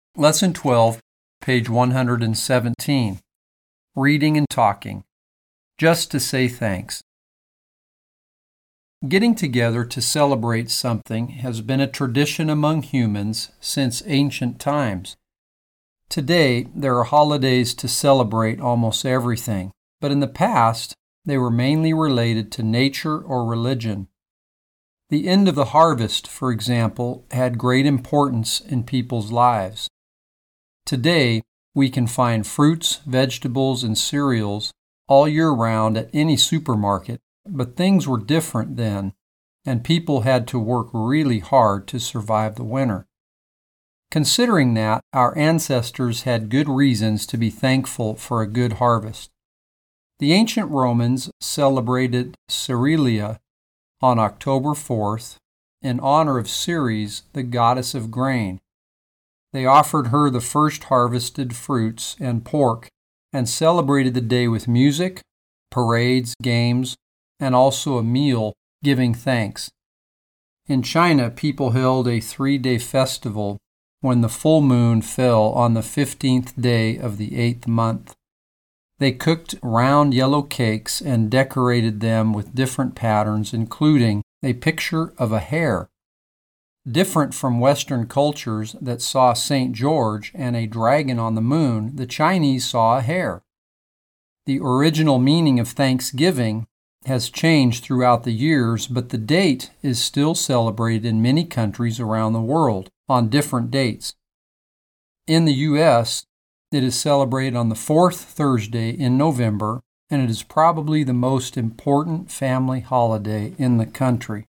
Lesson 12, page 117. Reading and talking. Just to say thanks. Getting together to celebrate something has been a tradition among humans since ancient times. Today, there are holidays to celebrate almost everything, but in the past, they were mainly related to nature or religion. The end of the harvest, for example, had great importance in people's lives. Today, we can find fruits, vegetables, and cereals all year round at any supermarket, but things were different then, and people had to work really hard to survive the winter. Considering that, our ancestors had good reasons to be thankful for a good harvest. The ancient Romans celebrated Cerilia on October 4th in honor of Ceres, the goddess of grain. They offered her the first harvested fruits and pork and celebrated the day with music, parades, games, and also a meal giving thanks. In China, people held a 3-day festival when the full moon fell on the 15th day of the 8th month. They cooked round yellow cakes and decorated them with different patterns, including a picture of a hare. Different from Western cultures that saw St. George and a dragon on the moon, the Chinese saw a hare. The original meaning of Thanksgiving has changed throughout the years, but the date is still celebrated in many countries around the world on different dates. In the U.S., it is celebrated on the fourth Thursday in November, and it is probably the most important family holiday in the country.